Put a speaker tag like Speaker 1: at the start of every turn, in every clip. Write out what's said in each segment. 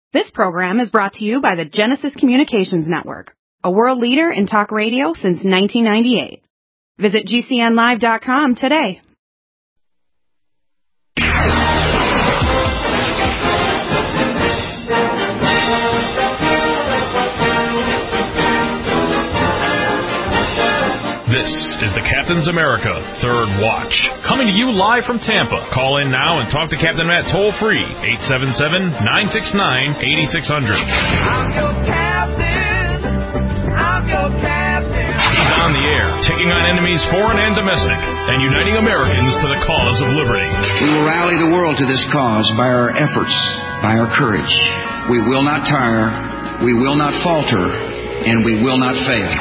Speaker 1: This program is brought to you by the Genesis Communications Network, a world leader in talk radio since 1998. Visit GCNlive.com today.
Speaker 2: This is the Captain's America Third Watch, coming to you live from Tampa. Call in now and talk to Captain Matt toll-free, 877-969-8600.
Speaker 3: I'm your captain. I'm your captain.
Speaker 2: He's on the air, taking on enemies foreign and domestic, and uniting Americans to the cause of liberty.
Speaker 4: We will rally the world to this cause by our efforts, by our courage. We will not tire, we will not falter, and we will not fail.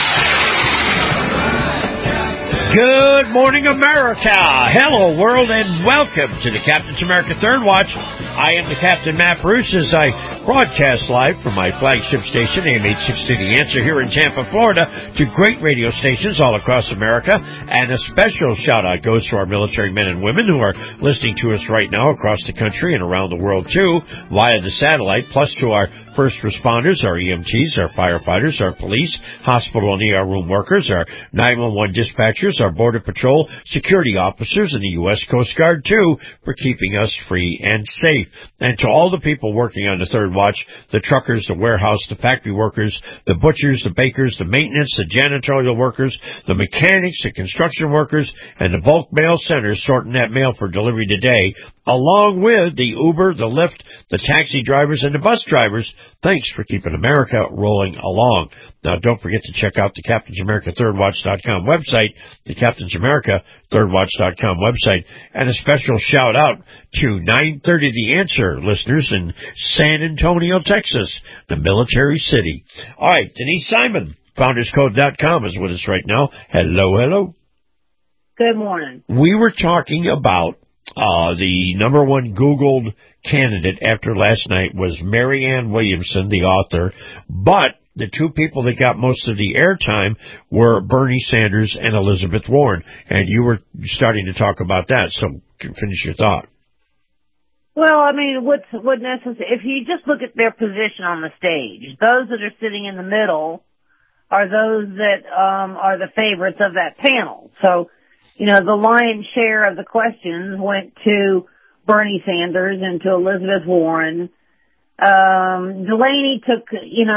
Speaker 5: Good morning, America. Hello, world, and welcome to the Captain's America Third Watch. I am the Captain, Matt Bruce, as I broadcast live from my flagship station, AM 860 The Answer, here in Tampa, Florida, to great radio stations all across America. And a special shout-out goes to our military men and women who are listening to us right now across the country and around the world, too, via the satellite, plus to our first responders, our EMTs, our firefighters, our police, hospital and ER room workers, our 911 dispatchers, our Border Patrol security officers, and the U.S. Coast Guard, too, for keeping us free and safe. And to all the people working on the Third Watch, the truckers, the warehouse, the factory workers, the butchers, the bakers, the maintenance, the janitorial workers, the mechanics, the construction workers, and the bulk mail centers sorting that mail for delivery today, along with the Uber, the Lyft, the taxi drivers, and the bus drivers, thanks for keeping America rolling along. Now, don't forget to check out the CaptainsAmericaThirdWatch.com website, the CaptainsAmericaThirdWatch.com website, and a special shout-out to 930 The Answer listeners in San Antonio, Texas, the military city. All right, Denise Simon, FoundersCode.com, is with us right now. Hello, hello.
Speaker 6: Good morning.
Speaker 5: We were talking about the number one Googled candidate after last night was Marianne Williamson, the author, but the two people that got most of the airtime were Bernie Sanders and Elizabeth Warren, and you were starting to talk about that, so finish your thought.
Speaker 6: Well, I mean, what necessary? If you just look at their position on the stage, those that are sitting in the middle are those that are the favorites of that panel. So, you know, the lion's share of the questions went to Bernie Sanders and to Elizabeth Warren. Delaney took,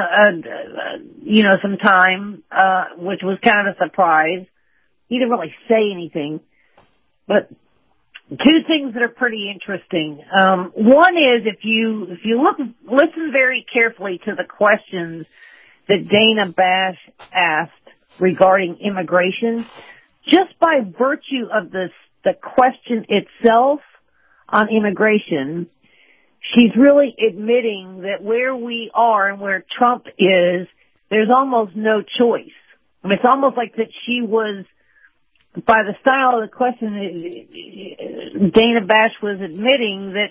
Speaker 6: some time, which was kind of a surprise. He didn't really say anything, but two things that are pretty interesting. One is if you listen very carefully to the questions that Dana Bash asked regarding immigration, just by virtue of the question itself on immigration, she's really admitting that where we are and where Trump is, there's almost no choice. I mean, it's almost like that she was, by the style of the question, Dana Bash was admitting that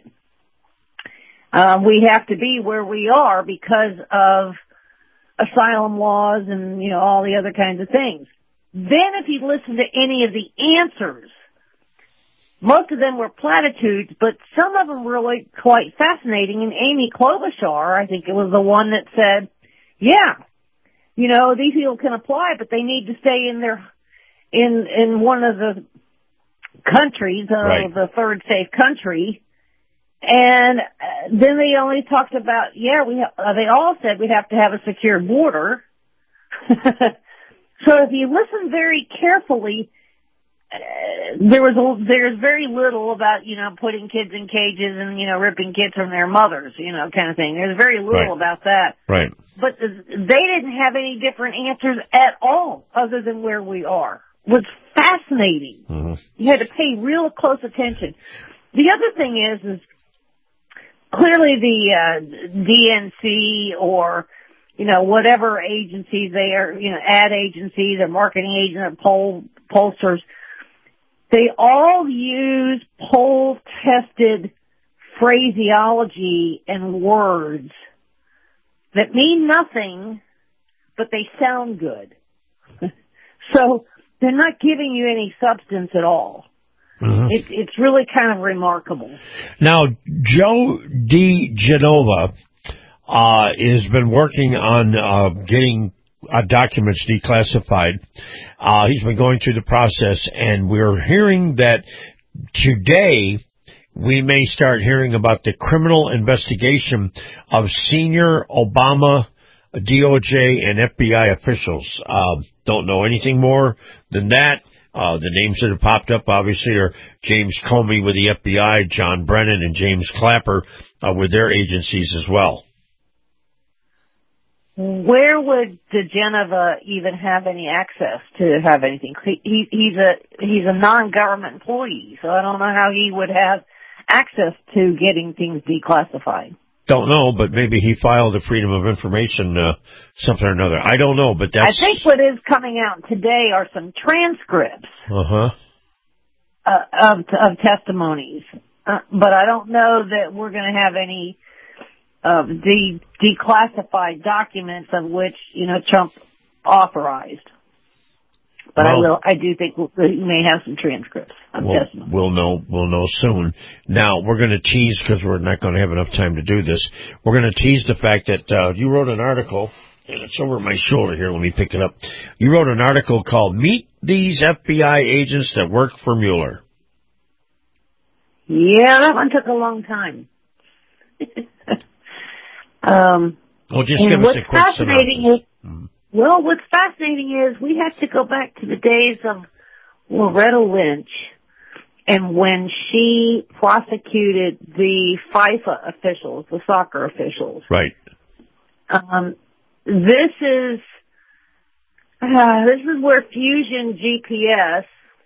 Speaker 6: we have to be where we are because of asylum laws and, you know, all the other kinds of things. Then if you listen to any of the answers, most of them were platitudes, but some of them were really quite fascinating. And Amy Klobuchar, I think it was the one that said, yeah, you know, these people can apply, but they need to stay in one of the countries,
Speaker 5: right,
Speaker 6: the third safe country. And then they only talked about, they all said we'd have to have a secure border. So if you listen very carefully, there's very little about, you know, putting kids in cages and, you know, ripping kids from their mothers, you know, kind of thing. There's very little about that.
Speaker 5: Right.
Speaker 6: But they didn't have any different answers at all other than where we are. It was fascinating. Mm-hmm. You had to pay real close attention. The other thing is clearly the DNC or, you know, whatever agency they are, you know, ad agency, the marketing agent, pollsters, they all use poll-tested phraseology and words that mean nothing, but they sound good. So they're not giving you any substance at all. Mm-hmm. It's really kind of remarkable.
Speaker 5: Now, Joe DiGenova has been working on getting documents declassified. He's been going through the process, and we're hearing that today we may start hearing about the criminal investigation of senior Obama, DOJ, and FBI officials. Don't know anything more than that. The names that have popped up, obviously, are James Comey with the FBI, John Brennan, and James Clapper with their agencies as well.
Speaker 6: Where would DeGeneva even have any access to have anything? He's a non-government employee, so I don't know how he would have access to getting things declassified.
Speaker 5: Don't know, but maybe he filed a Freedom of Information something or another. I don't know, but that's...
Speaker 6: I think what is coming out today are some transcripts of testimonies, but I don't know that we're going to have any of the declassified documents of which, Trump authorized. But I do think we may have some transcripts of testimony.
Speaker 5: We'll know soon. Now, we're going to tease, because we're not going to have enough time to do this, we're going to tease the fact that you wrote an article, and it's over my shoulder here, let me pick it up. You wrote an article called Meet These FBI Agents That Work for Mueller.
Speaker 6: Yeah, that one took a long time.
Speaker 5: Just give us a quick synopsis.
Speaker 6: Well, what's fascinating is we have to go back to the days of Loretta Lynch and when she prosecuted the FIFA officials, the soccer officials.
Speaker 5: Right.
Speaker 6: This is where Fusion GPS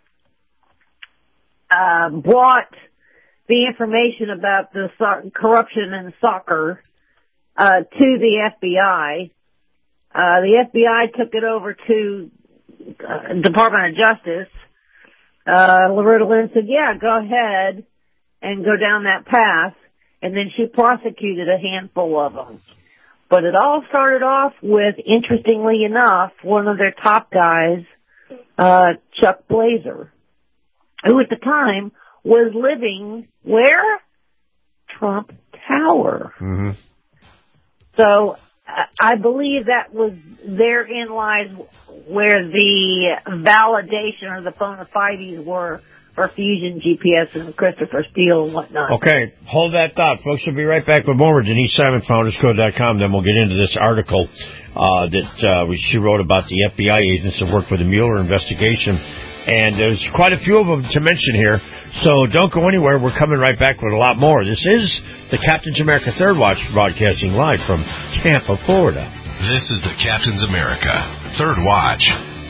Speaker 6: brought the information about the corruption in soccer to the FBI. The FBI took it over to Department of Justice. Loretta Lynch said, yeah, go ahead and go down that path. And then she prosecuted a handful of them. But it all started off with, interestingly enough, one of their top guys, Chuck Blazer, who at the time was living where? Trump Tower. Mm-hmm. So I believe that was therein lies where the validation or the bona fides were for Fusion GPS and Christopher Steele and whatnot.
Speaker 5: Okay, hold that thought. Folks, we'll be right back with more. Denise Simon, FoundersCode.com. Then we'll get into this article that she wrote about the FBI agents that work for the Mueller investigation. And there's quite a few of them to mention here, so don't go anywhere. We're coming right back with a lot more. This is the Captain's America Third Watch, broadcasting live from Tampa, Florida.
Speaker 7: This is the Captain's America Third Watch.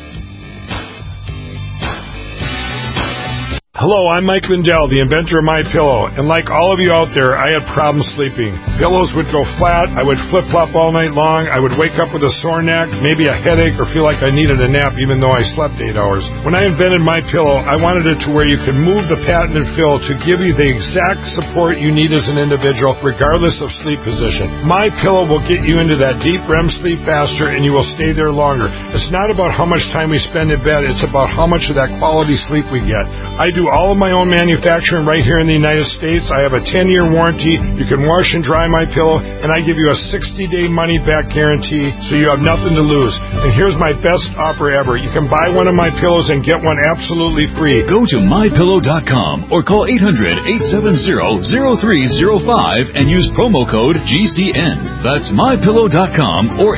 Speaker 8: Hello, I'm Mike Lindell, the inventor of MyPillow, and like all of you out there, I had problems sleeping. Pillows would go flat, I would flip-flop all night long, I would wake up with a sore neck, maybe a headache, or feel like I needed a nap even though I slept 8 hours. When I invented MyPillow, I wanted it to where you could move the patented fill to give you the exact support you need as an individual, regardless of sleep position. MyPillow will get you into that deep REM sleep faster, and you will stay there longer. It's not about how much time we spend in bed, it's about how much of that quality sleep we get. I do all of my own manufacturing right here in the United States. I have a 10-year warranty. You can wash and dry my pillow, and I give you a 60-day money-back guarantee, so you have nothing to lose. And here's my best offer ever. You can buy one of my pillows and get one absolutely free.
Speaker 9: Go to MyPillow.com or call 800-870-0305 and use promo code GCN. That's MyPillow.com or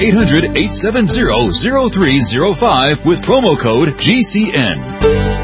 Speaker 9: 800-870-0305 with promo code GCN.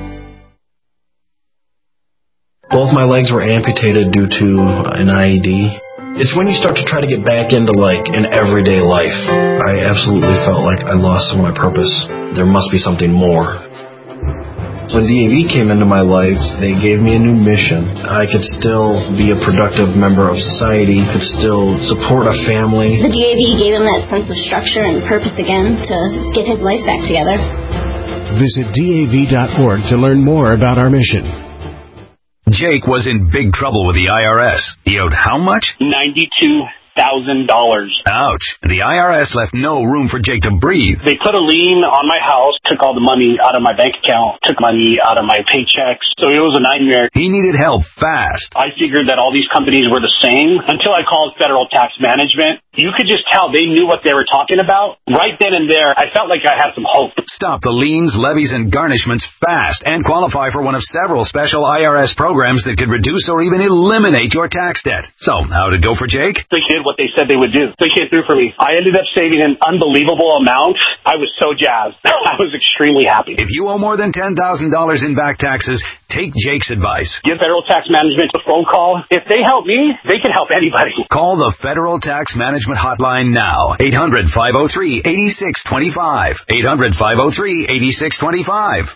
Speaker 10: Both my legs were amputated due to an IED. It's when you start to try to get back into, an everyday life. I absolutely felt like I lost some of my purpose. There must be something more. When DAV came into my life, they gave me a new mission. I could still be a productive member of society, could still support a family.
Speaker 11: The DAV gave him that sense of structure and purpose again to get his life back together.
Speaker 12: Visit DAV.org to learn more about our mission.
Speaker 13: Jake was in big trouble with the IRS. He owed how much?
Speaker 14: $92,000.
Speaker 13: Ouch. The IRS left no room for Jake to breathe.
Speaker 14: They put a lien on my house, took all the money out of my bank account, took money out of my paychecks. So it was a nightmare.
Speaker 13: He needed help fast.
Speaker 14: I figured that all these companies were the same until I called Federal Tax Management. you could just tell they knew what they were talking about. Right then and there, I felt like I had some hope.
Speaker 13: Stop the liens, levies, and garnishments fast and qualify for one of several special IRS programs that could reduce or even eliminate your tax debt. So, how'd it go for Jake?
Speaker 14: They did what they said they would do. They came through for me. I ended up saving an unbelievable amount. I was so jazzed. I was extremely happy.
Speaker 13: If you owe more than $10,000 in back taxes, take Jake's advice.
Speaker 14: Give Federal Tax Management a phone call. If they help me, they can help anybody.
Speaker 13: Call the Federal Tax Management Hotline now. 800-503-8625. 800-503-8625.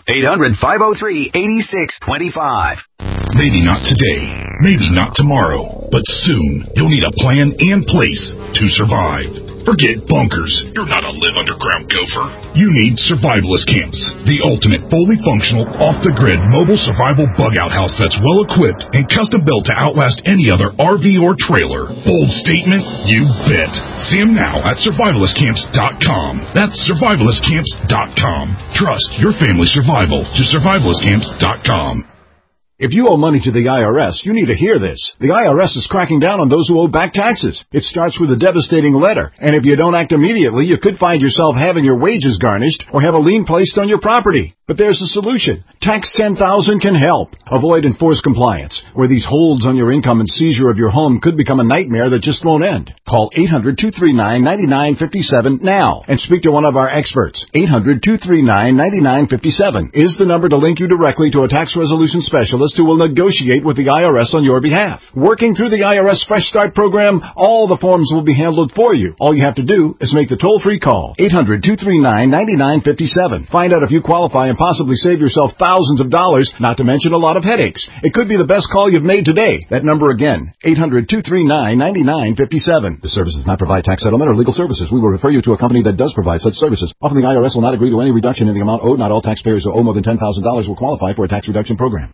Speaker 13: 800-503-8625.
Speaker 15: Maybe not today, maybe not tomorrow, but soon you'll need a plan in place to survive. Forget bunkers. You're not a live underground gopher. You need survivalist camps, the ultimate fully functional, off-the-grid mobile survival bug-out house that's well-equipped and custom-built to outlast any other RV or trailer. Bold statement? You bet. See them now at survivalistcamps.com. That's survivalistcamps.com. Trust your family's survival to survivalistcamps.com.
Speaker 16: If you owe money to the IRS, you need to hear this. The IRS is cracking down on those who owe back taxes. It starts with a devastating letter, and if you don't act immediately, you could find yourself having your wages garnished or have a lien placed on your property. But there's a solution. Tax 10,000 can help. Avoid enforced compliance, where these holds on your income and seizure of your home could become a nightmare that just won't end. Call 800-239-9957 now and speak to one of our experts. 800-239-9957 is the number to link you directly to a tax resolution specialist who will negotiate with the IRS on your behalf. Working through the IRS Fresh Start program, all the forms will be handled for you. All you have to do is make the toll-free call. 800-239-9957. Find out if you qualify and possibly save yourself thousands of dollars, not to mention a lot of headaches. It could be the best call you've made today. That number again, 800-239-9957. This service does not provide tax settlement or legal services. We will refer you to a company that does provide such services. Often the IRS will not agree to any reduction in the amount owed. Not all taxpayers who owe more than $10,000 will qualify for a tax reduction program.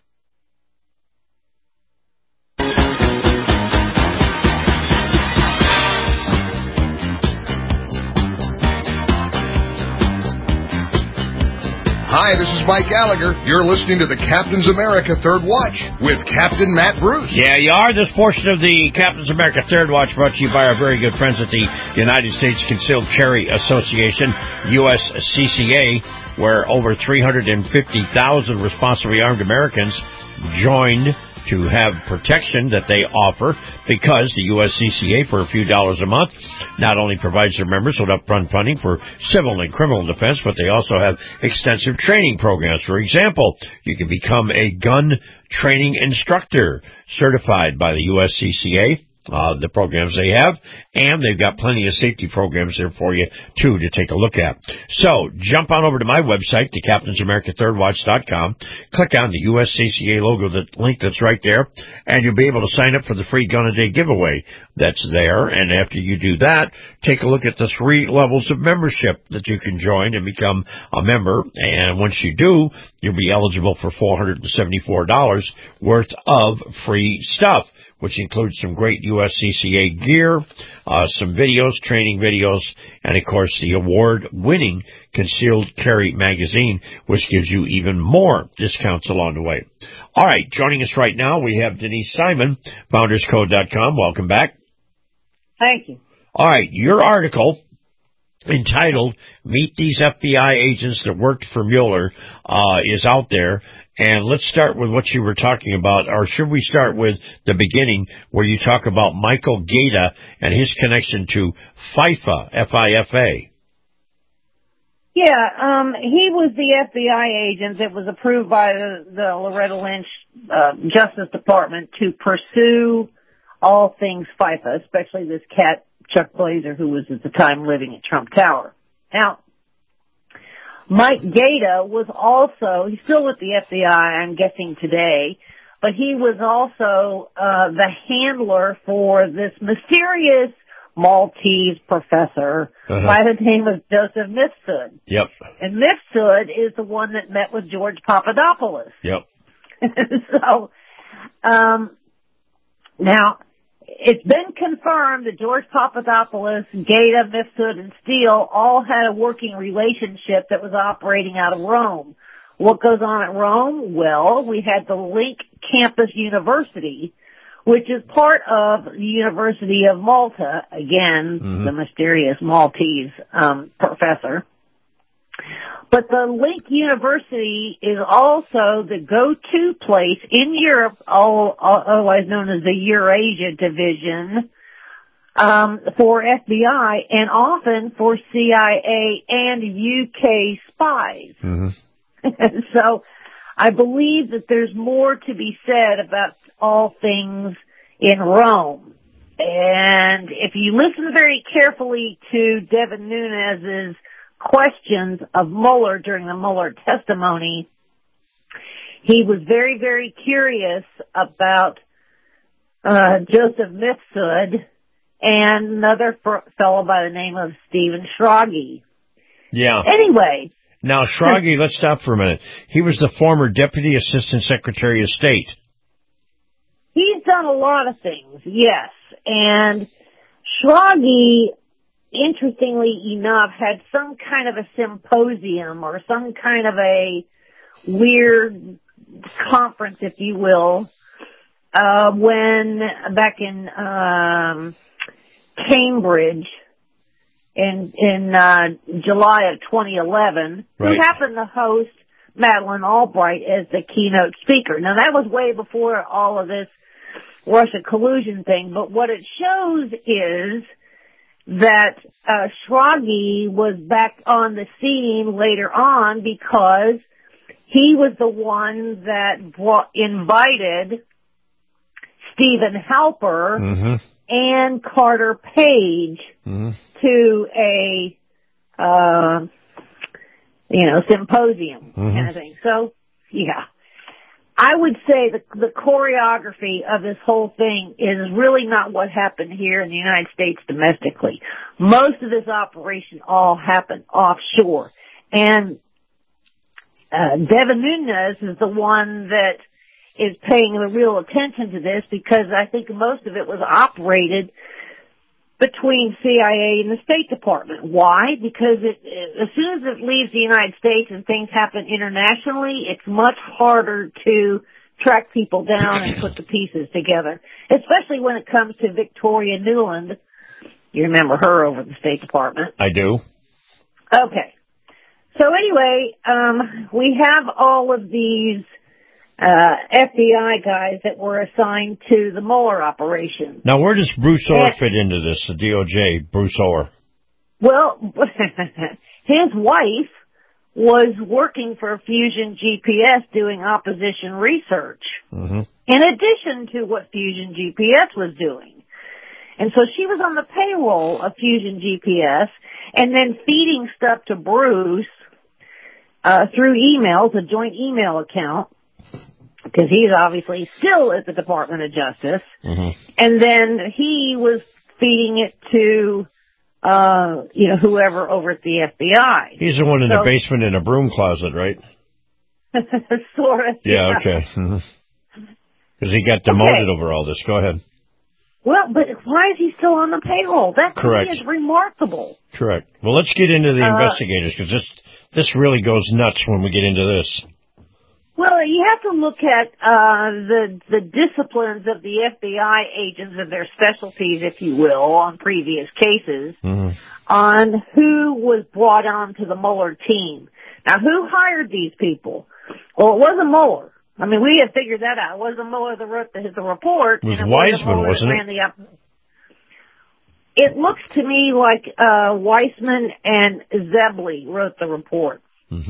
Speaker 7: Hi, this is Mike Gallagher. You're listening to the Captain's America Third Watch with Captain Matt Bruce.
Speaker 5: Yeah, you are. This portion of the Captain's America Third Watch brought to you by our very good friends at the United States Concealed Carry Association, USCCA, where over 350,000 responsibly armed Americans joined to have protection that they offer, because the USCCA, for a few dollars a month, not only provides their members with upfront funding for civil and criminal defense, but they also have extensive training programs. For example, you can become a gun training instructor certified by the USCCA. The programs they have, and they've got plenty of safety programs there for you, too, to take a look at. So, jump on over to my website, thecaptainsamericathirdwatch.com, click on the USCCA logo, the link that's right there, and you'll be able to sign up for the free Gun a Day giveaway that's there. And after you do that, take a look at the 3 levels of membership that you can join and become a member. And once you do, you'll be eligible for $474 worth of free stuff, which includes some great USCCA gear, some videos, training videos, and, of course, the award-winning Concealed Carry magazine, which gives you even more discounts along the way. All right, joining us right now, we have Denise Simon, FoundersCode.com. Welcome back.
Speaker 6: Thank you.
Speaker 5: All right, your article entitled Meet These FBI Agents That Worked for Mueller is out there. And let's start with what you were talking about, or should we start with the beginning, where you talk about Michael Gaeta and his connection to FIFA, F-I-F-A?
Speaker 6: Yeah, he was the FBI agent that was approved by the Loretta Lynch Justice Department to pursue all things FIFA, especially this cat, Chuck Blazer, who was at the time living at Trump Tower. Now, Mike Gaeta was also, he's still with the FBI, I'm guessing today, but he was also the handler for this mysterious Maltese professor by the name of Joseph Mifsud.
Speaker 5: Yep.
Speaker 6: And Mifsud is the one that met with George Papadopoulos.
Speaker 5: Yep.
Speaker 6: So, now, it's been confirmed that George Papadopoulos, Gaeta, Mifsud, and Steele all had a working relationship that was operating out of Rome. What goes on at Rome? Well, we had the Link Campus University, which is part of the University of Malta, again, the mysterious Maltese professor. But the Link University is also the go-to place in Europe, otherwise known as the Eurasia Division, for FBI and often for CIA and UK spies. So I believe that there's more to be said about all things in Rome. And if you listen very carefully to Devin Nunes's questions of Mueller during the Mueller testimony, he was very, very curious about Joseph Mifsud and another fellow by the name of Stephen Schrage.
Speaker 5: Yeah.
Speaker 6: Anyway.
Speaker 5: Now, Schrage, let's stop for a minute. He was the former Deputy Assistant Secretary of State.
Speaker 6: He's done a lot of things, yes. And Schrage, interestingly enough, had some kind of a symposium or some kind of a weird conference, if you will, when back in Cambridge in July of 2011,
Speaker 5: right,
Speaker 6: who happened to host Madeleine Albright as the keynote speaker. Now, that was way before all of this Russia collusion thing, but what it shows is that Schrage was back on the scene later on because he was the one that invited Stephen Halper and Carter Page to a symposium kind of thing. So, yeah. I would say the choreography of this whole thing is really not what happened here in the United States domestically. Most of this operation all happened offshore. And Devin Nunes is the one that is paying the real attention to this because I think most of it was operated between CIA and the State Department. Why? Because as soon as it leaves the United States and things happen internationally, it's much harder to track people down and put the pieces together, especially when it comes to Victoria Nuland. You remember her over at the State Department?
Speaker 5: I do.
Speaker 6: Okay. So anyway, we have all of these FBI guys that were assigned to the Mueller operation.
Speaker 5: Now, where does Bruce Ohr fit into this, the DOJ, Bruce Ohr?
Speaker 6: Well, his wife was working for Fusion GPS doing opposition research, in addition to what Fusion GPS was doing. And so she was on the payroll of Fusion GPS and then feeding stuff to Bruce through emails, a joint email account, because he's obviously still at the Department of Justice. And then he was feeding it to, whoever over at the FBI.
Speaker 5: He's the one in the basement in a broom closet, right?
Speaker 6: Sort of.
Speaker 5: Yeah, okay. Because he got demoted over all this. Go ahead.
Speaker 6: Well, but why is he still on the payroll? That to me is remarkable.
Speaker 5: Correct. Well, let's get into the investigators, because this really goes nuts when we get into this.
Speaker 6: Well, you have to look at the disciplines of the FBI agents and their specialties, if you will, on previous cases, on who was brought on to the Mueller team. Now, who hired these people? Well, it wasn't Mueller. I mean, we had figured that out. It wasn't Mueller that wrote the report.
Speaker 5: It was Weissman, wasn't it?
Speaker 6: It looks to me like Weissman and Zebley wrote the report.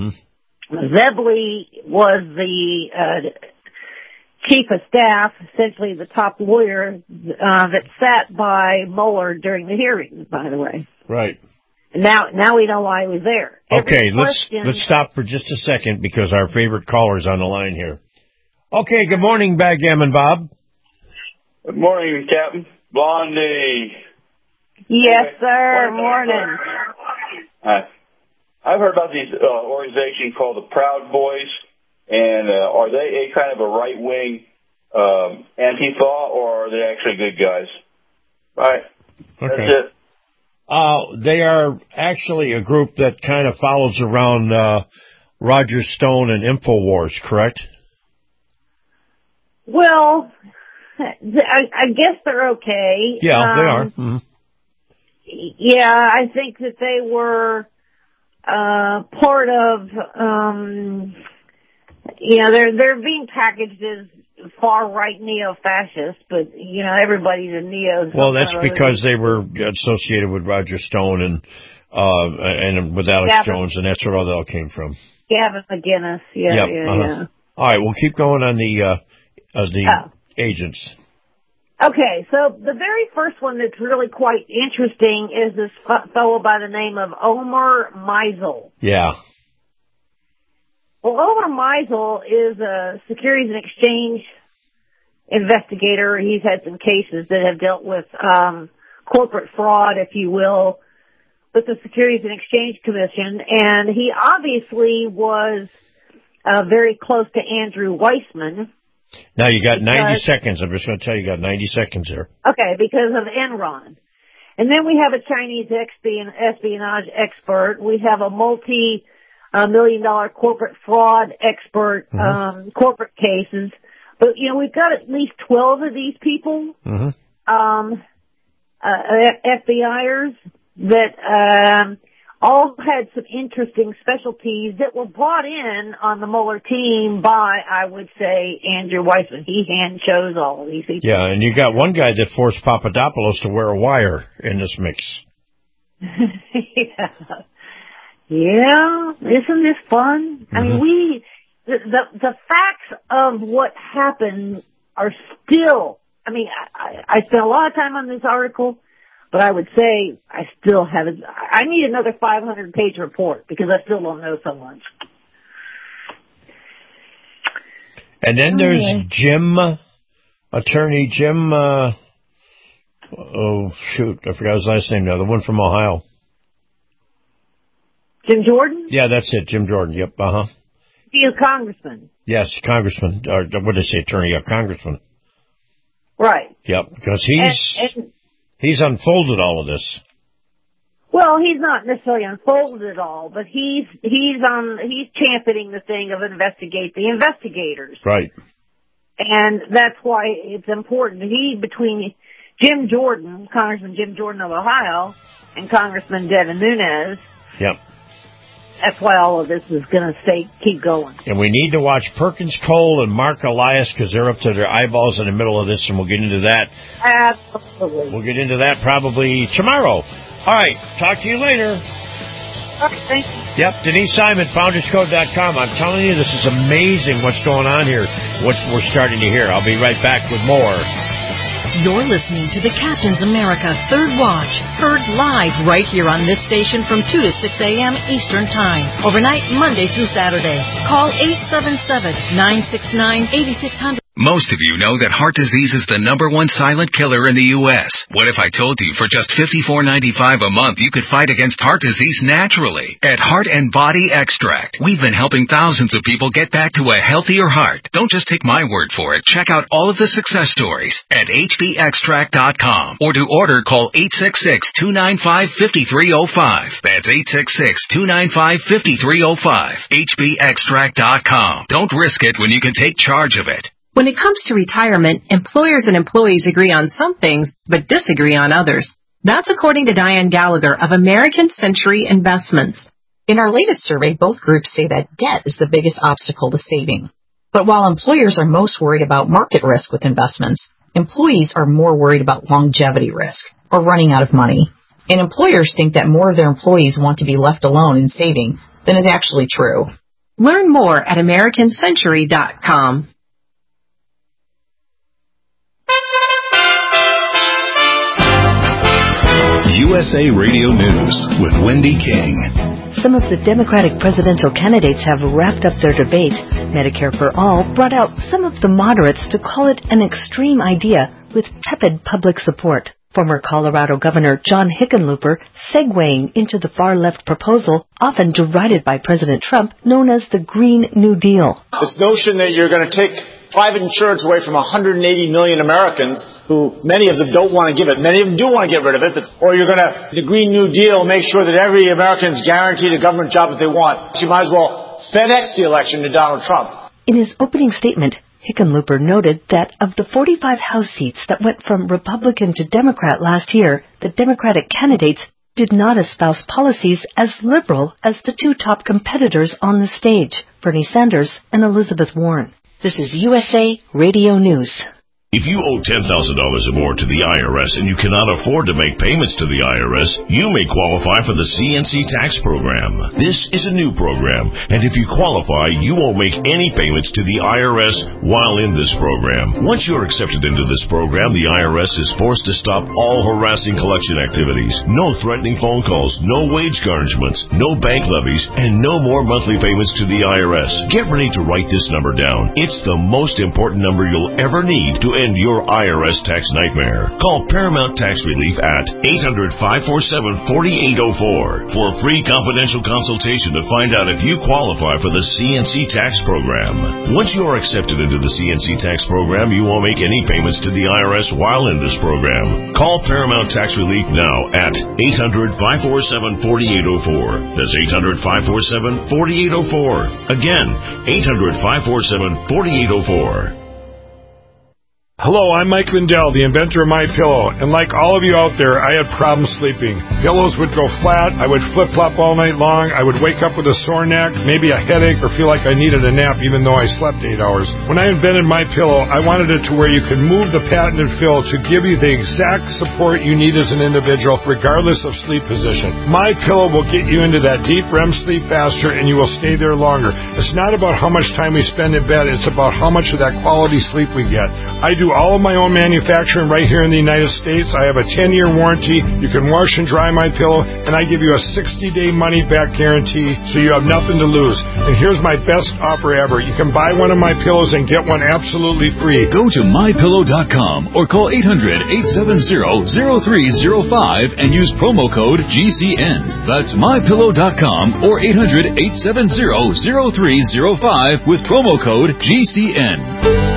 Speaker 6: Zebley was the chief of staff, essentially the top lawyer that sat by Mueller during the hearings, by the way.
Speaker 5: Right.
Speaker 6: And now we know why he was there.
Speaker 5: Okay, let's stop for just a second because our favorite caller's on the line here. Okay, good morning, Backgammon Bob.
Speaker 17: Good morning, Captain. Blondie.
Speaker 6: Yes, sir. Morning.
Speaker 17: I've heard about these organizations called the Proud Boys, and are they a kind of a right-wing Antifa, or are they actually good guys? Right.
Speaker 5: Okay.
Speaker 17: That's it.
Speaker 5: They are actually a group that kind of follows around Roger Stone and InfoWars, correct?
Speaker 6: Well, I guess they're okay.
Speaker 5: Yeah, they are. Mm-hmm.
Speaker 6: Yeah, I think that they were part of. They're being packaged as far right neo-fascist, but everybody's a neo.
Speaker 5: Well, that's because they were associated with Roger Stone and with Alex Jones, and that's where all that all came from.
Speaker 6: Gavin McInnes, yeah.
Speaker 5: All right, we'll keep going on the agents.
Speaker 6: Okay, so the very first one that's really quite interesting is this fellow by the name of Omer Meisel.
Speaker 5: Yeah.
Speaker 6: Well, Omer Meisel is a Securities and Exchange investigator. He's had some cases that have dealt with corporate fraud, if you will, with the Securities and Exchange Commission, and he obviously was very close to Andrew Weissman.
Speaker 5: Now you got 90 seconds. I'm just going to tell you, got 90 seconds here.
Speaker 6: Okay, because of Enron. And then we have a Chinese espionage expert. We have a multi-million-dollar corporate fraud expert, corporate cases. But, we've got at least 12 of these people, FBIers, that all had some interesting specialties that were brought in on the Mueller team by, I would say, Andrew Weissman. He hand chose all of these people.
Speaker 5: Yeah, and you got one guy that forced Papadopoulos to wear a wire in this mix. Yeah, isn't this fun? I mean, the facts of what happened are still, I spent a lot of time on this article, but I would say I still haven't. I need another 500-page report because I still don't know so much. And then there's Attorney Jim, oh, shoot, I forgot his last name now, the one from Ohio.
Speaker 6: Jim Jordan?
Speaker 5: Yeah, that's it, Jim Jordan, yep,
Speaker 6: He is congressman.
Speaker 5: Yes, congressman, or what did I say, attorney, congressman.
Speaker 6: Right.
Speaker 5: Yep, because he's unfolded all of this.
Speaker 6: Well, he's not necessarily unfolded it all, but he's championing the thing of investigate the investigators.
Speaker 5: Right.
Speaker 6: And that's why it's important. Between Jim Jordan, Congressman Jim Jordan of Ohio, and Congressman Devin Nunes.
Speaker 5: Yep.
Speaker 6: That's why all of this is going to keep going.
Speaker 5: And we need to watch Perkins Cole and Mark Elias because they're up to their eyeballs in the middle of this, and we'll get into that.
Speaker 6: Absolutely.
Speaker 5: We'll get into that probably tomorrow. All right. Talk to you later.
Speaker 6: Okay, thank you.
Speaker 5: Yep. Denise Simon, FoundersCode.com. I'm telling you, this is amazing what's going on here, what we're starting to hear. I'll be right back with more.
Speaker 18: You're listening to the Captain's America Third Watch, heard live right here on this station from 2 to 6 a.m. Eastern Time, overnight Monday through Saturday. Call 877-969-8600.
Speaker 19: Most of you know that heart disease is the #1 silent killer in the U.S. What if I told you for just $54.95 a month you could fight against heart disease naturally? At Heart and Body Extract, we've been helping thousands of people get back to a healthier heart. Don't just take my word for it. Check out all of the success stories at hbextract.com, or to order, call 866-295-5305. That's 866-295-5305. hbextract.com. Don't risk it when you can take charge of it.
Speaker 20: When it comes to retirement, employers and employees agree on some things, but disagree on others. That's according to Diane Gallagher of American Century Investments. In our latest survey, both groups say that debt is the biggest obstacle to saving. But while employers are most worried about market risk with investments, employees are more worried about longevity risk, or running out of money. And employers think that more of their employees want to be left alone in saving than is actually true. Learn more at AmericanCentury.com.
Speaker 9: USA Radio News with Wendy King.
Speaker 21: Some of the Democratic presidential candidates have wrapped up their debate. Medicare for All brought out some of the moderates to call it an extreme idea with tepid public support. Former Colorado Governor John Hickenlooper segueing into the far-left proposal, often derided by President Trump, known as the Green New Deal.
Speaker 22: This notion that you're going to take private insurance away from 180 million Americans who many of them don't want to give it. Many of them do want to get rid of it. Or you're going to, the Green New Deal, make sure that every American is guaranteed a government job that they want. You might as well FedEx the election to Donald Trump.
Speaker 21: In his opening statement, Hickenlooper noted that of the 45 House seats that went from Republican to Democrat last year, the Democratic candidates did not espouse policies as liberal as the two top competitors on the stage, Bernie Sanders and Elizabeth Warren. This is USA Radio News.
Speaker 1: If you owe $10,000 or more to the IRS and you cannot afford to make payments to the IRS, you may qualify for the CNC tax program. This is a new program, and if you qualify, you won't make any payments to the IRS while in this program. Once you're accepted into this program, the IRS is forced to stop all harassing collection activities. No threatening phone calls, no wage garnishments, no bank levies, and no more monthly payments to the IRS. Get ready to write this number down. It's the most important number you'll ever need to end your IRS tax nightmare. Call Paramount Tax Relief at 800-547-4804 for a free confidential consultation to find out if you qualify for the CNC tax program. Once you are accepted into the CNC tax program, you won't make any payments to the IRS while in this program. Call Paramount Tax Relief now at 800-547-4804. That's 800-547-4804. Again, 800-547-4804.
Speaker 8: Hello, I'm Mike Lindell, the inventor of MyPillow, and like all of you out there, I had problems sleeping. Pillows would go flat, I would flip-flop all night long, I would wake up with a sore neck, maybe a headache, or feel like I needed a nap even though I slept 8 hours. When I invented MyPillow, I wanted it to where you could move the patented fill to give you the exact support you need as an individual, regardless of sleep position. MyPillow will get you into that deep REM sleep faster, and you will stay there longer. It's not about how much time we spend in bed, it's about how much of that quality sleep we get. I do all of my own manufacturing right here in the United States. I have a 10-year warranty. You can wash and dry my pillow, and I give you a 60-day money-back guarantee, so you have nothing to lose. And here's my best offer ever. You can buy one of my pillows and get one absolutely free.
Speaker 9: Go to MyPillow.com or call 800-870-0305 and use promo code GCN. That's MyPillow.com or 800-870-0305 with promo code GCN.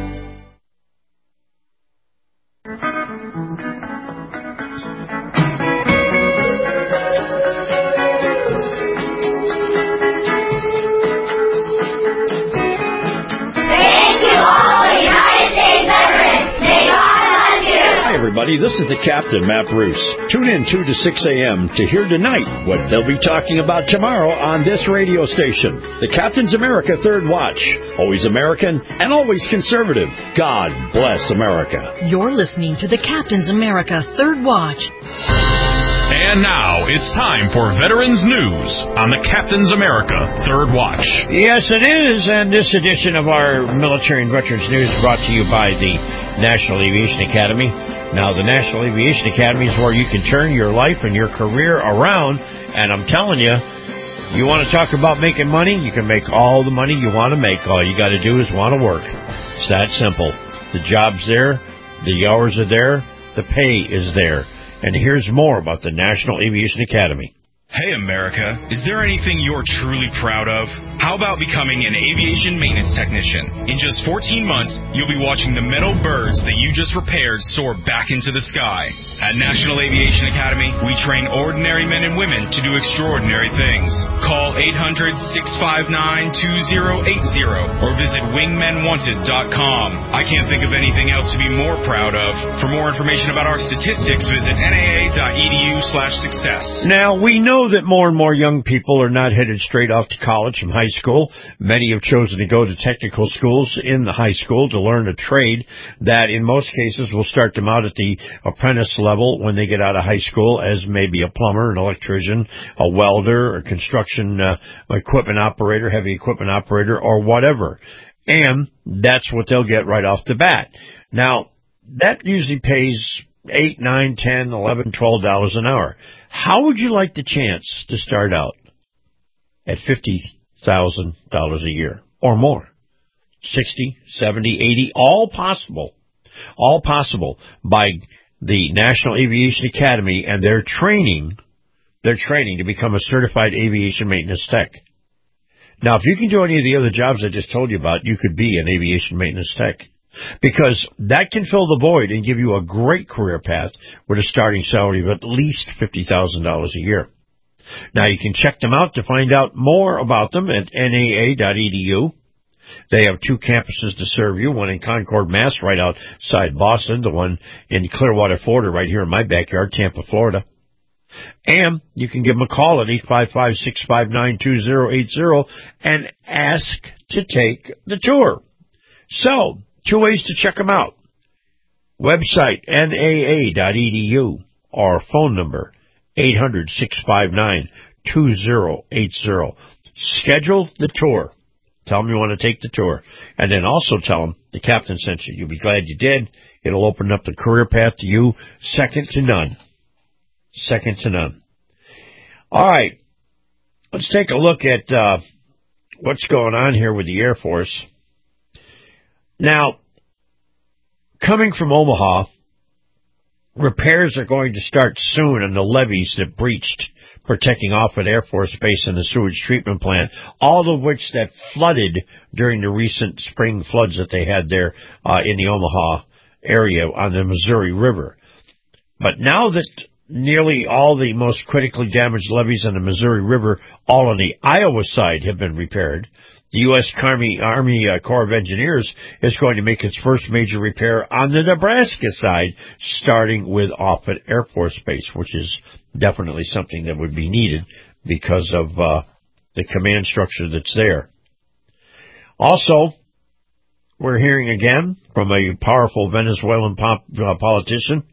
Speaker 5: This is the Captain, Matt Bruce. Tune in 2 to 6 a.m. to hear tonight what they'll be talking about tomorrow on this radio station. The Captain's America Third Watch. Always American and always conservative. God bless America.
Speaker 18: You're listening to the Captain's America Third Watch.
Speaker 2: And now it's time for Veterans News on the Captain's America Third Watch.
Speaker 5: Yes, it is. And this edition of our Military and Veterans News is brought to you by the National Aviation Academy. Now, the National Aviation Academy is where you can turn your life and your career around. And I'm telling you, you want to talk about making money? You can make all the money you want to make. All you got to do is want to work. It's that simple. The job's there. The hours are there. The pay is there. And here's more about the National Aviation Academy.
Speaker 3: Hey, America, is there anything you're truly proud of? How about becoming an aviation maintenance technician? In just 14 months, you'll be watching the metal birds that you just repaired soar back into the sky. At National Aviation Academy, we train ordinary men and women to do extraordinary things. Call 800-659-2080 or visit wingmenwanted.com. I can't think of anything else to be more proud of. For more information about our statistics, visit naa.edu/success.
Speaker 5: Now, we know that more and more young people are not headed straight off to college from high school. Many have chosen to go to technical schools in the high school to learn a trade that in most cases will start them out at the apprentice level when they get out of high school as maybe a plumber, an electrician, a welder, a construction equipment operator, heavy equipment operator, or whatever. And that's what they'll get right off the bat. Now, that usually pays $8, $9, $10, $11, $12 an hour. How would you like the chance to start out at $50,000 a year or more? 60, 70, 80, all possible by the National Aviation Academy and their training to become a certified aviation maintenance tech. Now, if you can do any of the other jobs I just told you about, you could be an aviation maintenance tech. Because that can fill the void and give you a great career path with a starting salary of at least $50,000 a year. Now, you can check them out to find out more about them at naa.edu. They have 2 campuses to serve you, one in Concord, Mass, right outside Boston, the one in Clearwater, Florida, right here in my backyard, Tampa, Florida. And you can give them a call at 855-659-2080 and ask to take the tour. So, 2 ways to check them out. Website, naa.edu, or phone number, 800-659-2080. Schedule the tour. Tell them you want to take the tour. And then also tell them the captain sent you. You'll be glad you did. It'll open up the career path to you. Second to none. Second to none. All right. Let's take a look at what's going on here with the Air Force. Now, coming from Omaha, repairs are going to start soon on the levees that breached protecting Offutt Air Force Base and the sewage treatment plant, all of which that flooded during the recent spring floods that they had there in the Omaha area on the Missouri River. But now that nearly all the most critically damaged levees on the Missouri River, all on the Iowa side, have been repaired, the U.S. Army Corps of Engineers is going to make its first major repair on the Nebraska side, starting with Offutt Air Force Base, which is definitely something that would be needed because of the command structure that's there. Also, we're hearing again from a powerful Venezuelan politician.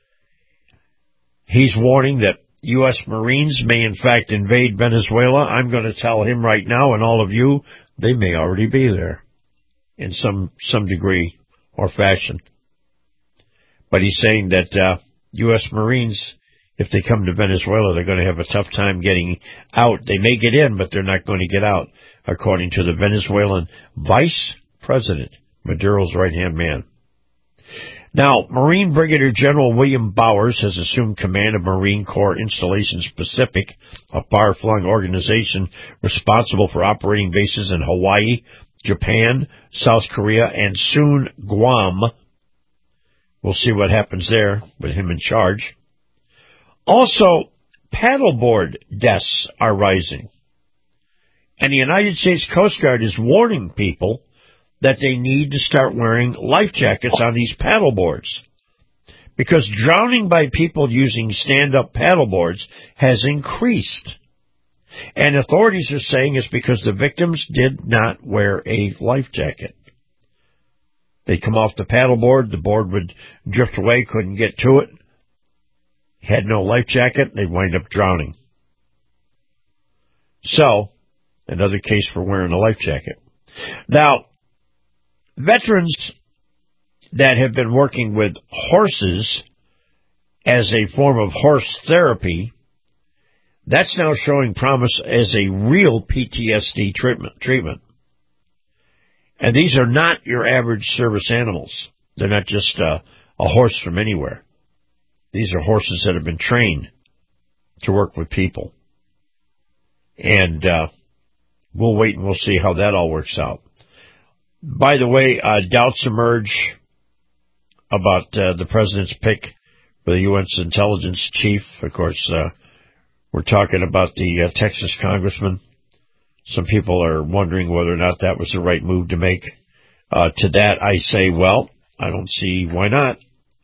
Speaker 5: He's warning that U.S. Marines may in fact invade Venezuela. I'm going to tell him right now, and all of you, they may already be there in some degree or fashion. But he's saying that U.S. Marines, if they come to Venezuela, they're going to have a tough time getting out. They may get in, but they're not going to get out, according to the Venezuelan Vice President, Maduro's right-hand man. Now, Marine Brigadier General William Bowers has assumed command of Marine Corps Installations Pacific, a far-flung organization responsible for operating bases in Hawaii, Japan, South Korea, and soon Guam. We'll see what happens there with him in charge. Also, paddleboard deaths are rising. And the United States Coast Guard is warning people that they need to start wearing life jackets on these paddleboards, because drowning by people using stand-up paddleboards has increased. And authorities are saying it's because the victims did not wear a life jacket. They'd come off the paddleboard, the board would drift away, couldn't get to it, had no life jacket, they'd wind up drowning. So, another case for wearing a life jacket. Now, veterans that have been working with horses as a form of horse therapy, that's now showing promise as a real PTSD treatment. And these are not your average service animals. They're not just a horse from anywhere. These are horses that have been trained to work with people. And we'll wait and we'll see how that all works out. By the way, doubts emerge about the president's pick for the U.S. intelligence chief. Of course, we're talking about the Texas congressman. Some people are wondering whether or not that was the right move to make. To that, I say, well, I don't see why not.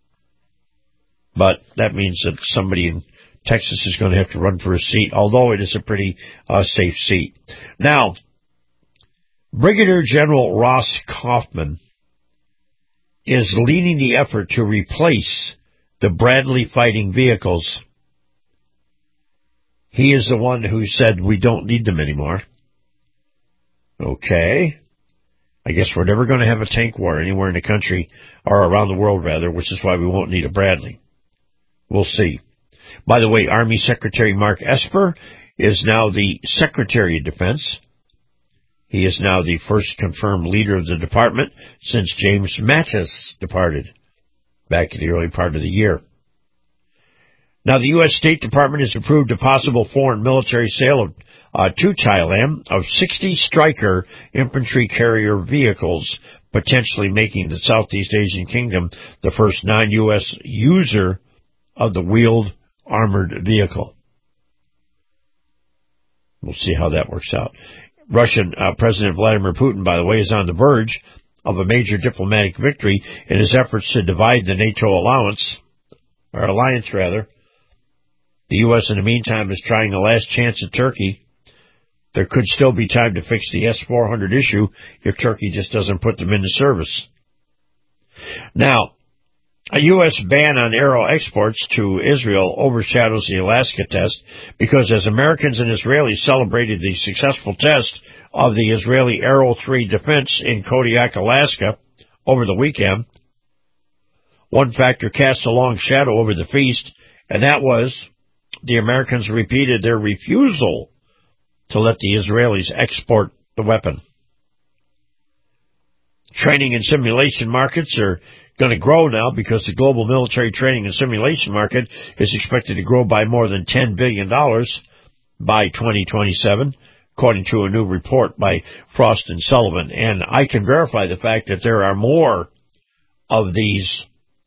Speaker 5: But that means that somebody in Texas is going to have to run for a seat, although it is a pretty safe seat. Now, Brigadier General Ross Kaufman is leading the effort to replace the Bradley fighting vehicles. He is the one who said we don't need them anymore. Okay. I guess we're never going to have a tank war anywhere in the country, or around the world rather, which is why we won't need a Bradley. We'll see. By the way, Army Secretary Mark Esper is now the Secretary of Defense. He is now the first confirmed leader of the department since James Mattis departed back in the early part of the year. Now, the U.S. State Department has approved a possible foreign military sale to Thailand of 60 Stryker infantry carrier vehicles, potentially making the Southeast Asian Kingdom the first non-U.S. user of the wheeled armored vehicle. We'll see how that works out. Russian President Vladimir Putin, by the way, is on the verge of a major diplomatic victory in his efforts to divide the NATO alliance. The U.S. in the meantime is trying a last chance at Turkey. There could still be time to fix the S-400 issue if Turkey just doesn't put them into service. Now, a U.S. ban on aero exports to Israel overshadows the Alaska test because as Americans and Israelis celebrated the successful test of the Israeli Aero 3 defense in Kodiak, Alaska over the weekend, one factor cast a long shadow over the feast, and that was the Americans repeated their refusal to let the Israelis export the weapon. Training and simulation markets are going to grow now because the global military training and simulation market is expected to grow by more than $10 billion by 2027, according to a new report by Frost & Sullivan. And I can verify the fact that there are more of these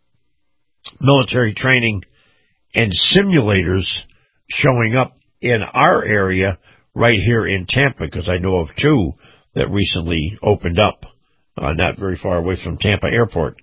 Speaker 5: military training and simulators showing up in our area right here in Tampa, because I know of two that recently opened up not very far away from Tampa Airport.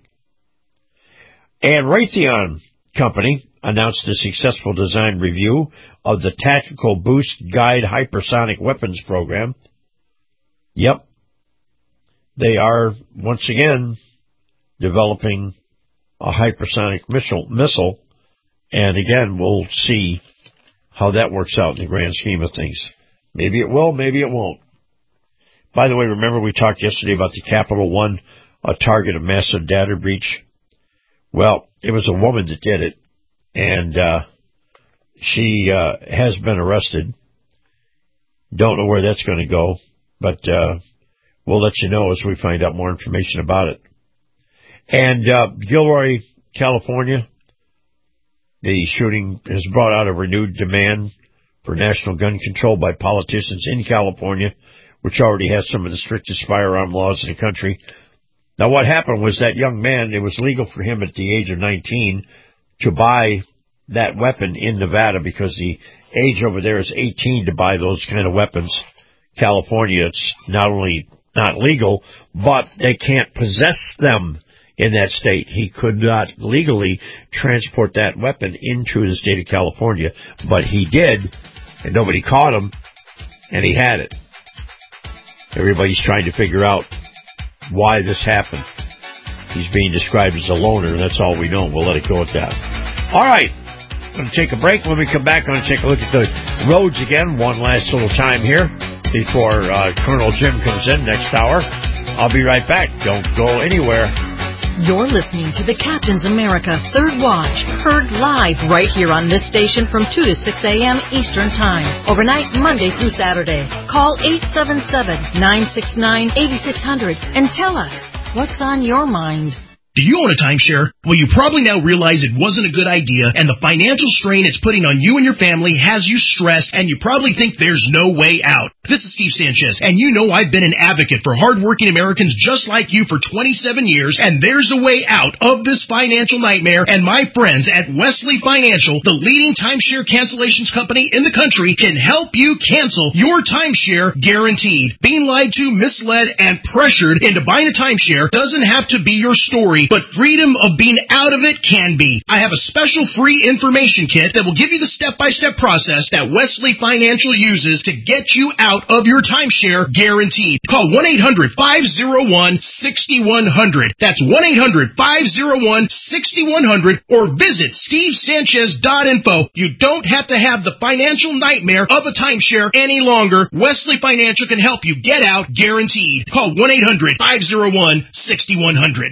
Speaker 5: And Raytheon Company announced a successful design review of the Tactical Boost Guide Hypersonic Weapons Program. Yep, they are once again developing a hypersonic missile, and again, we'll see how that works out in the grand scheme of things. Maybe it will, maybe it won't. By the way, remember we talked yesterday about the Capital One, a target of massive data breach? Well, it was a woman that did it, and she has been arrested. Don't know where that's going to go, but we'll let you know as we find out more information about it. And Gilroy, California, the shooting has brought out a renewed demand for national gun control by politicians in California, which already has some of the strictest firearm laws in the country. Now, what happened was that young man, it was legal for him at the age of 19 to buy that weapon in Nevada because the age over there is 18 to buy those kind of weapons. California, it's not only not legal, but they can't possess them in that state. He could not legally transport that weapon into the state of California, but he did, and nobody caught him, and he had it. Everybody's trying to figure out why this happened. He's being described as a loner, and that's all we know. We'll let it go at that. All right. I'm going to take a break. When we come back, I'm going to take a look at the roads again. One last little time here before Colonel Jim comes in next hour. I'll be right back. Don't go anywhere.
Speaker 18: You're listening to the Captain's America Third Watch, heard live right here on this station from 2 to 6 a.m. Eastern Time, overnight Monday through Saturday. Call 877-969-8600 and tell us what's on your mind.
Speaker 4: Do you own a timeshare? Well, you probably now realize it wasn't a good idea, and the financial strain it's putting on you and your family has you stressed, and you probably think there's no way out. This is Steve Sanchez, and you know I've been an advocate for hardworking Americans just like you for 27 years, and there's a way out of this financial nightmare, and my friends at Wesley Financial, the leading timeshare cancellations company in the country, can help you cancel your timeshare guaranteed. Being lied to, misled, and pressured into buying a timeshare doesn't have to be your story, but freedom of being out of it can be. I have a special free information kit that will give you the step-by-step process that Wesley Financial uses to get you out of your timeshare guaranteed. Call 1-800-501-6100. That's 1-800-501-6100 or visit stevesanchez.info. You don't have to have the financial nightmare of a timeshare any longer. Wesley Financial can help you get out guaranteed. Call 1-800-501-6100.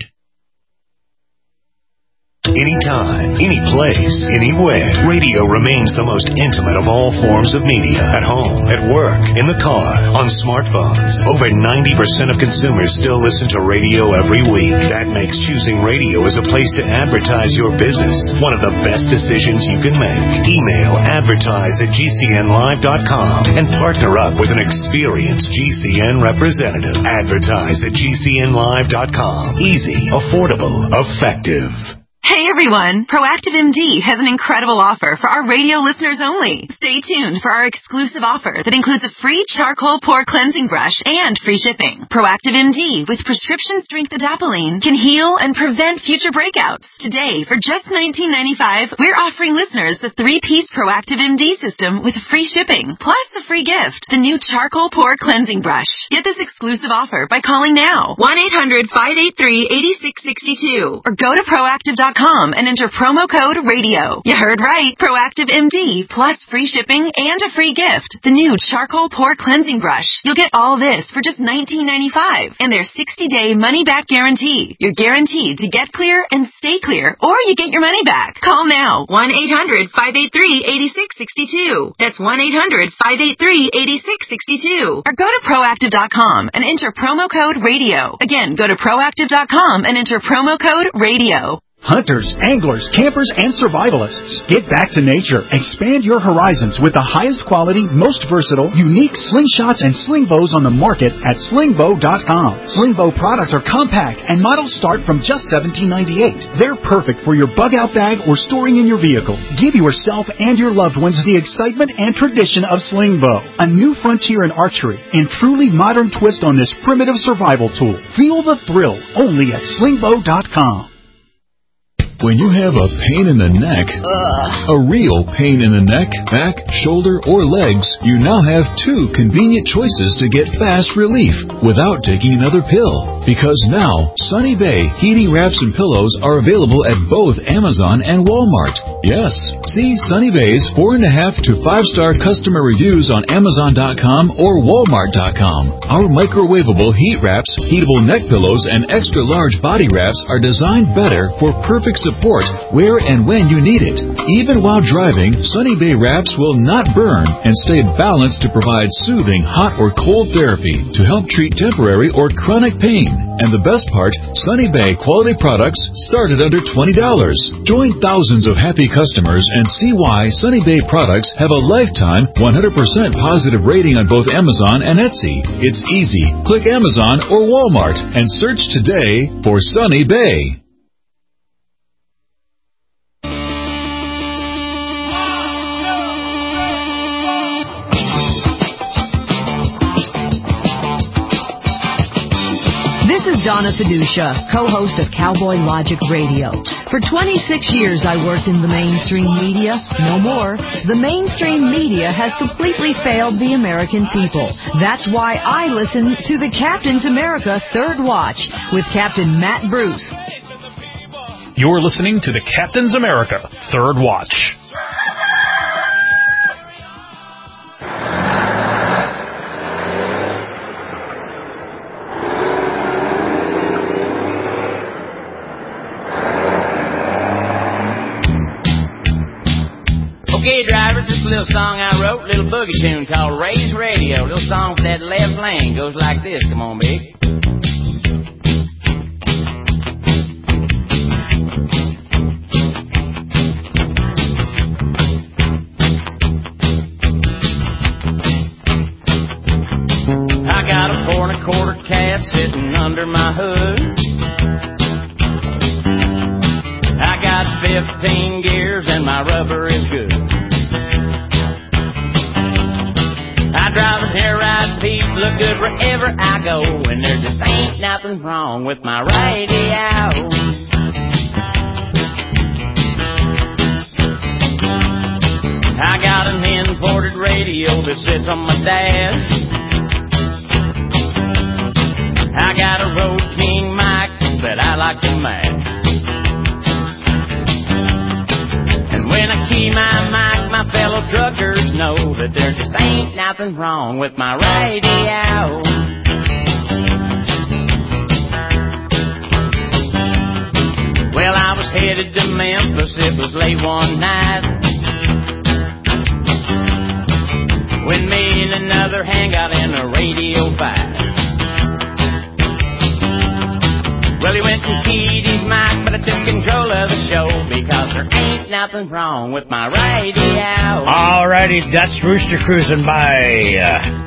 Speaker 10: Anytime, any place, anywhere. Radio remains the most intimate of all forms of media. At home, at work, in the car, on smartphones. Over 90% of consumers still listen to radio every week. That makes choosing radio as a place to advertise your business one of the best decisions you can make. Email advertise@gcnlive.com and partner up with an experienced GCN representative. Advertise@gcnlive.com. Easy, affordable, effective.
Speaker 11: Hey everyone, Proactive MD has an incredible offer for our radio listeners only. Stay tuned for our exclusive offer that includes a free charcoal pore cleansing brush and free shipping. Proactive MD with prescription strength adapalene can heal and prevent future breakouts. Today, for just $19.95, we're offering listeners the 3-piece Proactive MD system with free shipping, plus a free gift, the new charcoal pore cleansing brush. Get this exclusive offer by calling now, 1-800-583-8662, or go to proactive.com and enter promo code RADIO. You heard right. Proactive MD plus free shipping and a free gift. The new charcoal pore cleansing brush. You'll get all this for just $19.95 and their 60-day money-back guarantee. You're guaranteed to get clear and stay clear, or you get your money back. Call now. 1-800-583-8662. That's 1-800-583-8662. Or go to proactive.com and enter promo code RADIO. Again, go to proactive.com and enter promo code RADIO.
Speaker 12: Hunters, anglers, campers, and survivalists. Get back to nature. Expand your horizons with the highest quality, most versatile, unique slingshots and sling bows on the market at slingbow.com. Slingbow products are compact and models start from just $17.98. They're perfect for your bug-out bag or storing in your vehicle. Give yourself and your loved ones the excitement and tradition of Slingbow, a new frontier in archery and truly modern twist on this primitive survival tool. Feel the thrill only at slingbow.com.
Speaker 9: When you have a pain in the neck, a real pain in the neck, back, shoulder, or legs, you now have 2 convenient choices to get fast relief without taking another pill. Because now, Sunny Bay heating wraps and pillows are available at both Amazon and Walmart. Yes, see Sunny Bay's 4.5 to 5-star customer reviews on Amazon.com or Walmart.com. Our microwavable heat wraps, heatable neck pillows, and extra large body wraps are designed better for perfect support where and when you need it. Even while driving, Sunny Bay wraps will not burn and stay balanced to provide soothing hot or cold therapy to help treat temporary or chronic pain. And the best part, Sunny Bay quality products start at under $20. Join thousands of happy customers and see why Sunny Bay products have a lifetime 100% positive rating on both Amazon and Etsy. It's easy. Click Amazon or Walmart and search today for Sunny Bay.
Speaker 18: This is Donna Fiducia, co-host of Cowboy Logic Radio. For 26 years I worked in the mainstream media. No more. The mainstream media has completely failed the American people. That's why I listen to the Captain's America Third Watch with Captain Matt Bruce.
Speaker 2: You're listening to the Captain's America Third Watch.
Speaker 23: Okay, drivers, this little song I wrote, little boogie tune called Raise Radio. Little song for that left lane, goes like this. Come on, big. I got a 4 1/4 cab sitting under my hood. I got 15 gears and my rubber is good. I drive a hair right Pete, look good wherever I go, and there just ain't nothing wrong with my radio. I got an imported radio that sits on my dash. I got a Road King mic that I like to match. And when I key my mic, my fellow truckers know that there just ain't nothing wrong with my radio. Well, I was headed to Memphis, it was late one night, when me and another hand got in a radio fight. Well, he went and keyed his mic, but I took control of the show because there ain't nothing wrong with my radio.
Speaker 5: Alrighty, that's Rooster Cruising by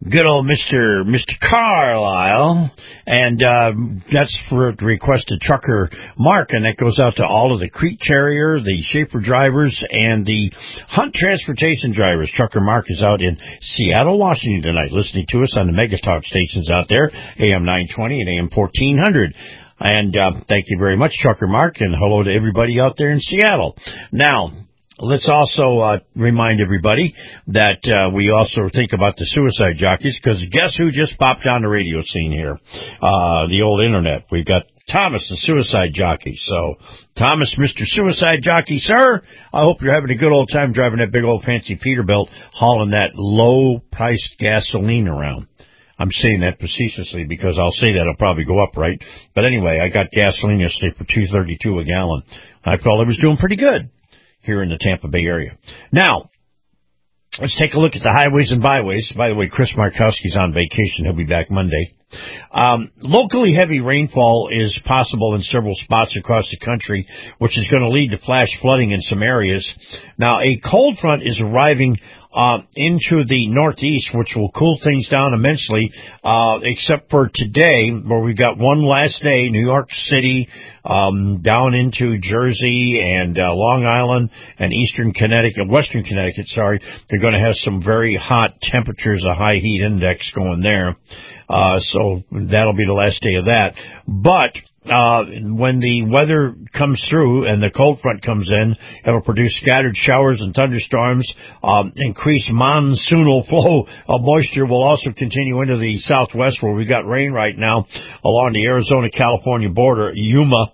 Speaker 5: good old Mr. Carlisle, and that's for the requested trucker Mark, and that goes out to all of the Crete Terrier, the Schaefer drivers, and the Hunt Transportation drivers. Trucker Mark is out in Seattle, Washington tonight, listening to us on the Mega Talk stations out there, AM 920 and AM 1400. And thank you very much, Trucker Mark, and hello to everybody out there in Seattle. Now, let's also remind everybody that we also think about the suicide jockeys, because guess who just popped on the radio scene here? The old internet. We've got Thomas, the suicide jockey. So, Thomas, Mr. Suicide Jockey, sir, I hope you're having a good old time driving that big old fancy Peterbilt, hauling that low-priced gasoline around. I'm saying that facetiously because I'll say that it'll probably go up, right? But anyway, I got gasoline yesterday for $2.32 a gallon. I felt I was doing pretty good here in the Tampa Bay area. Now, let's take a look at the highways and byways. By the way, Chris Markowski's on vacation. He'll be back Monday. Locally heavy rainfall is possible in several spots across the country, which is going to lead to flash flooding in some areas. Now, a cold front is arriving into the northeast, which will cool things down immensely, except for today, where we've got one last day, New York City, down into Jersey and Long Island and Western Connecticut, they're going to have some very hot temperatures, a high heat index going there. So that'll be the last day of that. But when the weather comes through and the cold front comes in, it'll produce scattered showers and thunderstorms. Increased monsoonal flow of moisture will also continue into the southwest, where we got rain right now along the Arizona-California border, Yuma,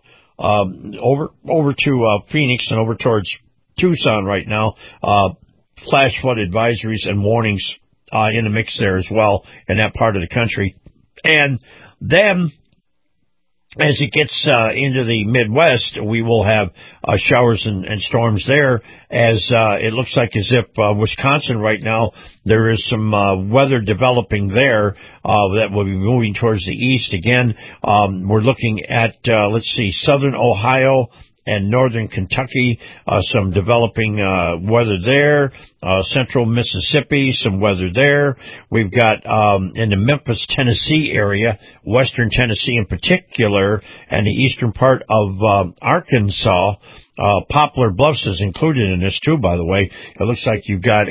Speaker 5: over to Phoenix and over towards Tucson right now. Flash flood advisories and warnings in the mix there as well in that part of the country. And then, as it gets into the Midwest, we will have showers and storms there, as it looks like as if Wisconsin right now, there is some weather developing there that will be moving towards the east. Again, we're looking at, southern Ohio and northern Kentucky, some developing weather there. Central Mississippi, some weather there. We've got in the Memphis, Tennessee area, western Tennessee in particular, and the eastern part of Arkansas. Poplar Bluffs is included in this too, by the way. It looks like you've got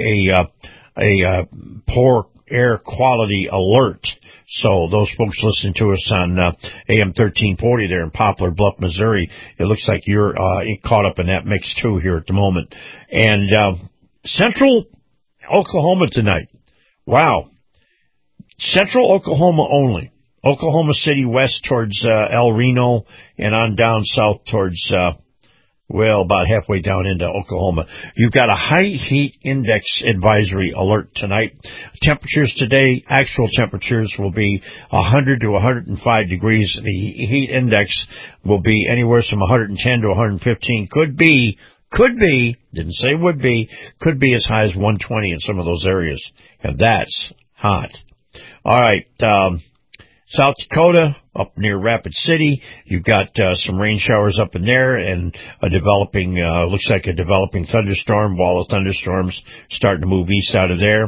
Speaker 5: a poor air quality alert. So those folks listening to us on AM 1340 there in Poplar Bluff, Missouri, it looks like you're caught up in that mix too here at the moment. And central Oklahoma tonight. Wow. Central Oklahoma only. Oklahoma City west towards El Reno and on down south towards about halfway down into Oklahoma. You've got a high heat index advisory alert tonight. Temperatures today, actual temperatures will be 100 to 105 degrees. The heat index will be anywhere from 110 to 115. Could be, didn't say would be, could be as high as 120 in some of those areas. And that's hot. All right, South Dakota, up near Rapid City, you've got some rain showers up in there and a developing, looks like a developing thunderstorm, wall of thunderstorms starting to move east out of there.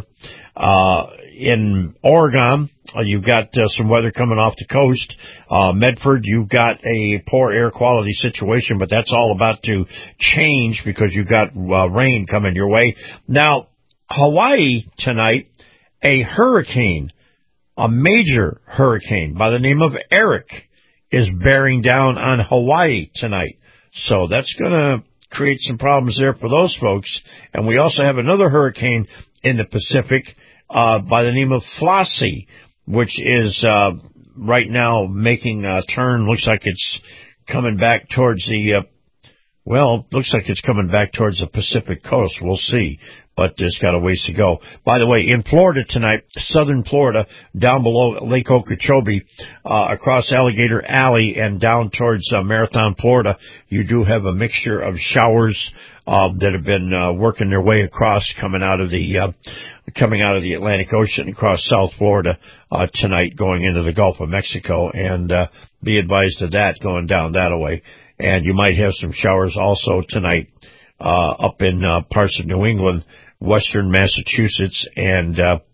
Speaker 5: In Oregon, you've got some weather coming off the coast. Medford, you've got a poor air quality situation, but that's all about to change because you've got rain coming your way. Now, Hawaii tonight, a hurricane, a major hurricane by the name of Eric is bearing down on Hawaii tonight. So that's going to create some problems there for those folks. And we also have another hurricane in the Pacific by the name of Flossie, which is right now making a turn. Looks like it's coming back towards the looks like it's coming back towards the Pacific coast. We'll see. But it's got a ways to go. By the way, in Florida tonight, southern Florida, down below Lake Okeechobee, across Alligator Alley and down towards Marathon, Florida, you do have a mixture of showers that have been working their way across, coming out of the Atlantic Ocean across South Florida tonight, going into the Gulf of Mexico, and be advised of that going down that way. And you might have some showers also tonight up in parts of New England, western Massachusetts, and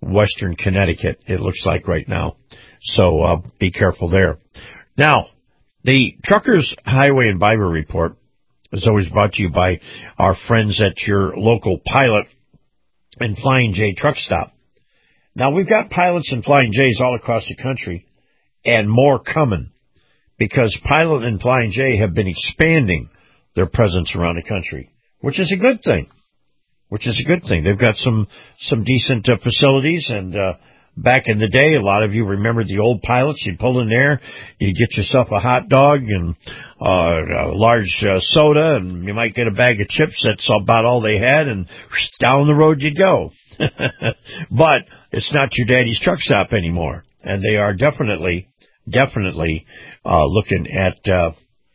Speaker 5: western Connecticut, it looks like right now. So be careful there. Now, the Truckers Highway and Bible Report is always brought to you by our friends at your local Pilot and Flying J truck stop. Now, we've got Pilots and Flying J's all across the country and more coming because Pilot and Flying J have been expanding their presence around the country, which is a good thing. They've got some decent facilities, and back in the day, a lot of you remember the old Pilots. You'd pull in there, you'd get yourself a hot dog and a large soda, and you might get a bag of chips. That's about all they had, and down the road you'd go. But it's not your daddy's truck stop anymore, and they are definitely looking at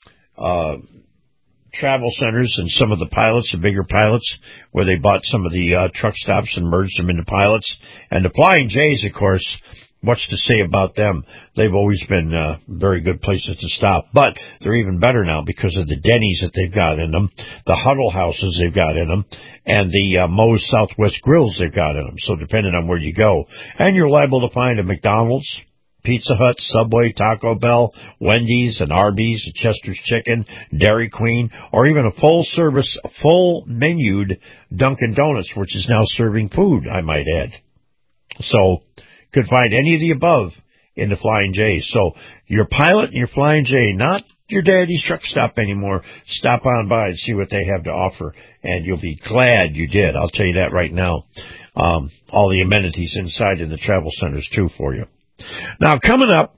Speaker 5: travel centers and some of the Pilots, the bigger Pilots, where they bought some of the truck stops and merged them into Pilots. And the Flying J's, of course, what's to say about them? They've always been very good places to stop. But they're even better now because of the Denny's that they've got in them, the Huddle Houses they've got in them, and the Moe's Southwest Grills they've got in them. So depending on where you go. And you're liable to find a McDonald's, Pizza Hut, Subway, Taco Bell, Wendy's, and Arby's, a Chester's Chicken, Dairy Queen, or even a full-service, full-menued Dunkin' Donuts, which is now serving food, I might add. So, could find any of the above in the Flying J. So, your Pilot and your Flying J, not your daddy's truck stop anymore. Stop on by and see what they have to offer, and you'll be glad you did. I'll tell you that right now. All the amenities inside in the travel centers, too, for you. Now, coming up,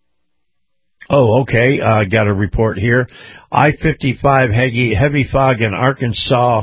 Speaker 5: got a report here. I-55 heavy fog in Arkansas,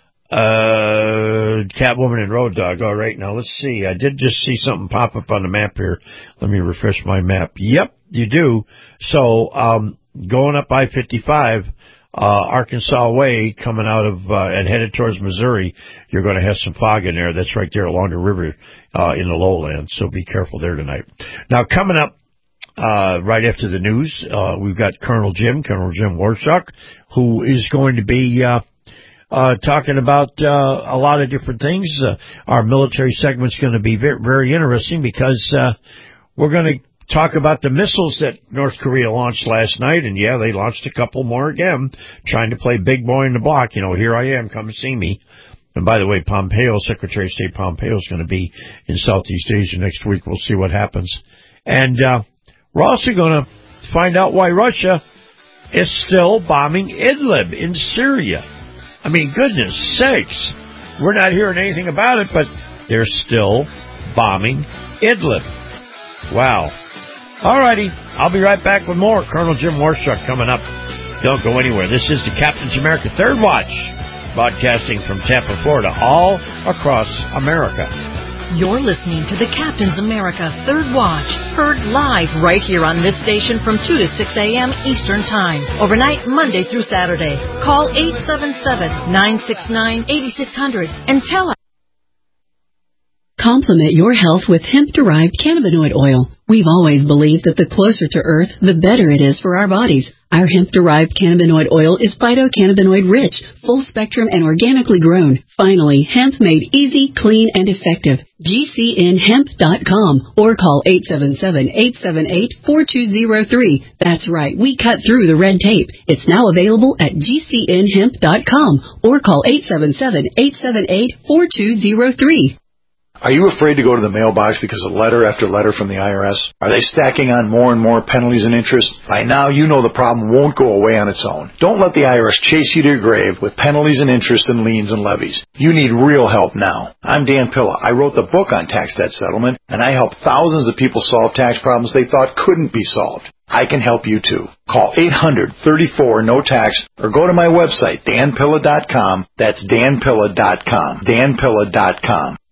Speaker 5: Catwoman and Road Dog. All right, now let's see. I did just see something pop up on the map here. Let me refresh my map. Yep, you do. So, going up I-55, Arkansas way, coming out of, and headed towards Missouri, you're going to have some fog in there. That's right there along the river, in the lowlands. So be careful there tonight. Now, coming up, right after the news, we've got Colonel Jim Warshak, who is going to be, talking about, a lot of different things. Our military segment's going to be very, very interesting because, we're going to talk about the missiles that North Korea launched last night, and yeah, they launched a couple more again, trying to play big boy in the block. You know, here I am, come see me. And by the way, Secretary of State Pompeo is going to be in Southeast Asia next week. We'll see what happens. And we're also going to find out why Russia is still bombing Idlib in Syria. I mean, goodness sakes, we're not hearing anything about it, but they're still bombing Idlib. Wow. All righty, I'll be right back with more. Colonel Jim Warshak coming up. Don't go anywhere. This is the Captain's America Third Watch, broadcasting from Tampa, Florida, all across America.
Speaker 18: You're listening to the Captain's America Third Watch, heard live right here on this station from 2 to 6 a.m. Eastern Time, overnight Monday through Saturday. Call 877-969-8600 and tell us.
Speaker 13: Complement your health with hemp-derived cannabinoid oil. We've always believed that the closer to Earth, the better it is for our bodies. Our hemp-derived cannabinoid oil is phytocannabinoid-rich, full-spectrum, and organically grown. Finally, hemp made easy, clean, and effective. GCNhemp.com or call 877-878-4203. That's right, we cut through the red tape. It's now available at GCNhemp.com or call 877-878-4203.
Speaker 14: Are you afraid to go to the mailbox because of letter after letter from the IRS? Are they stacking on more and more penalties and interest? By now, you know the problem won't go away on its own. Don't let the IRS chase you to your grave with penalties and interest and liens and levies. You need real help now. I'm Dan Pilla. I wrote the book on tax debt settlement, and I help thousands of people solve tax problems they thought couldn't be solved. I can help you too. Call 800-34-NO-TAX or go to my website, danpilla.com. That's danpilla.com. danpilla.com.